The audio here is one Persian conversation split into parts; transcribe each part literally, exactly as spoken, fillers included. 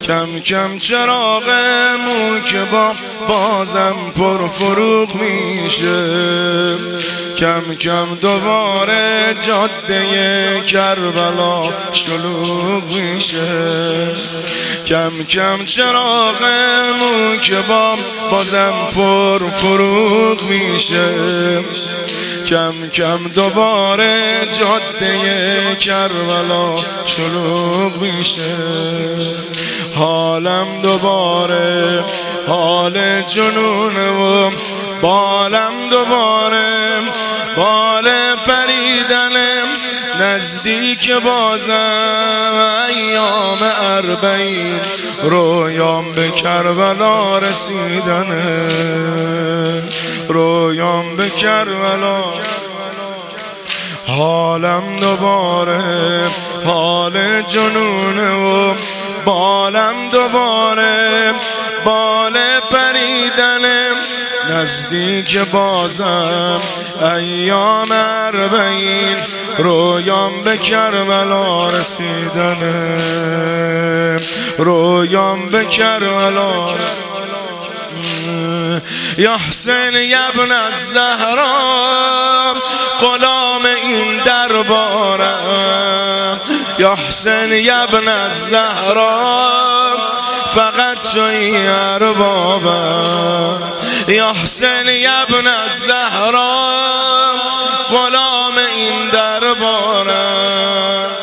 کم کم چراغمون که با بازم پر فروغ میشه، کم کم دوباره جاده کربلا شلوغ میشه، کم کم چراغمون که با بازم پر فروغ میشه، کم کم دوباره جاده کربلا شلوغ میشه. حالم دوباره حال جنونه و بالم دوباره بال پریدنم، نزدیک بازم ایام اربعین، رویام به کربلا رسیدنه، رویام به کربلا. حالم دوباره حال جنونه و بالم دوباره بال پریدنم، نزدیک بازم ایام اربعین، رویام به کربلا رسیدنه، رویام به کربلا رسیدنه. یا حسین یا ابن الزهرا، غلام این دربارم، یا حسین یا ابن الزهرا، فقط توی اربابم، یا حسین یا ابن الزهرا، غلام این دربارم،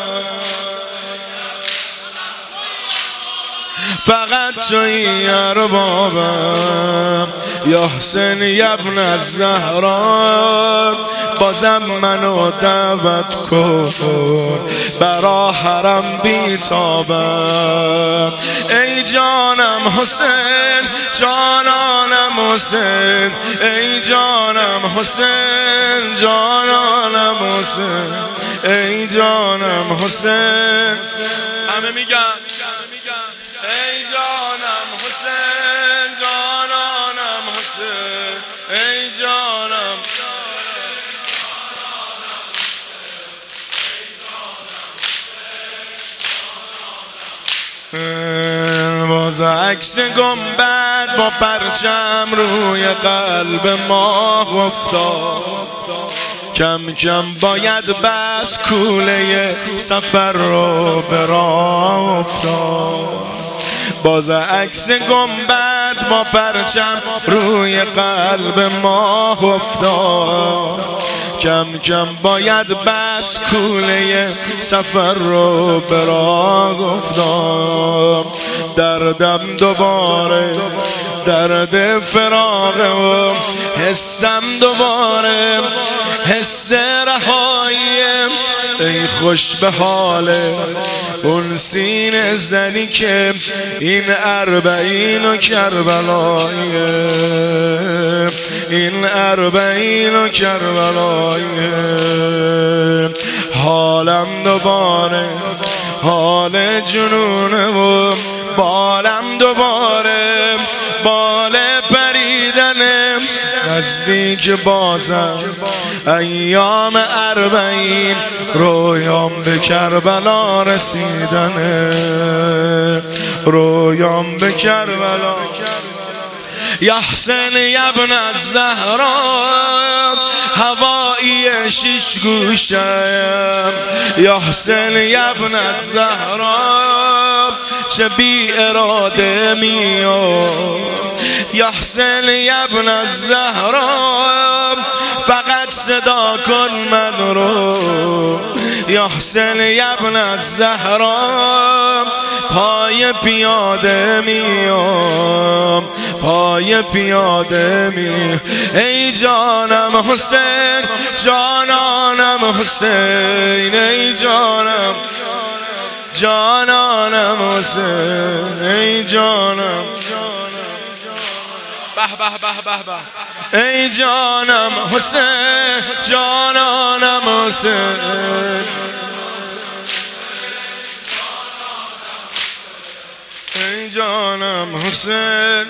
فقط توی اربابم، یا حسین یا ابن الزهرا، بازم منو دعوت کن برا حرم بیتابم. ای جانم حسین جانانم حسین، ای جانم حسین جانانم حسین، ای جانم حسین. همه میگن ای جانم حسین جانانم حسین، ای جانم. باز عکس گنبد با پرچم روی قلب ماه افتاد، کم کم باید بس کوله سفر رو به راه افتاد. باز عکس گنبد با پرچم روی قلب ماه افتاد، کم کم باید بس کوله سفر رو به راه افتاد. دردم دوباره درد فراقه و حسم دوباره حس رهاییم. ای خوش به حال اون سینه زنی که این اربعین و کربلاییه، این اربعین و کربلاییه. حالم دوباره حال جنونه و بالم دوباره بال پریدنه، نزدیک بازم ایام اربعین، رویام به کربلا رسیدنه، رویام به کربلا. یا حسین یا ابن الزهرا، هوایی شیش گوشم، یا حسین یا ابن الزهرا، چه بی اراده میام. یا حسین یا ابن الزهرا، فقط صدا کن من رو. یا حسین یا ابن الزهرا، پای پیاده میام، پای پیاده می. ای جانم حسین جانانم حسین، ای جانم جانانم حسین، ای جانم به به به به به. ای جانم حسین جانانم حسین، ای جانم حسین.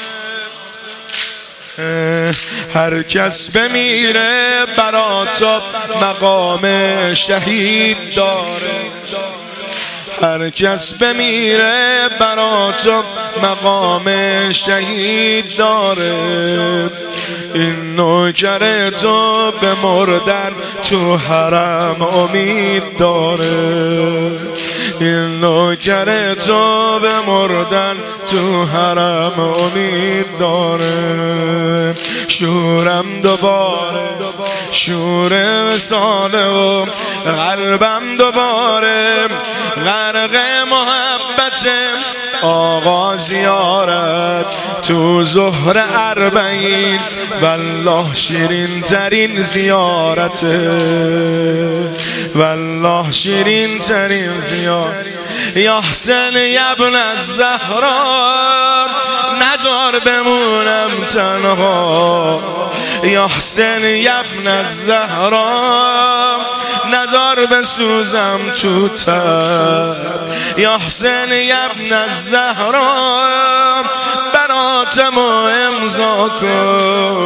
هر کس بمیره برا تو مقام شهید داره، هر کس بمیره برا تو مقام شهید داره. این نوکر تو به مردن تو حرم امید داره. این نوکر تو به مردن تو حرم امید داره. شورم دوباره شور وصاله و قلبم دوباره غرق محبت آقا زیارت تو ظهر اربعین والله شیرین ترین زیارته. والله شیرین ترین زیارت. یا حسین ابن الزهرا نزار بمونم تنها. یا حسین ابن الزهرا نزار بسوزم تو تب. یا حسین ابن الزهرا براتم امضا کن.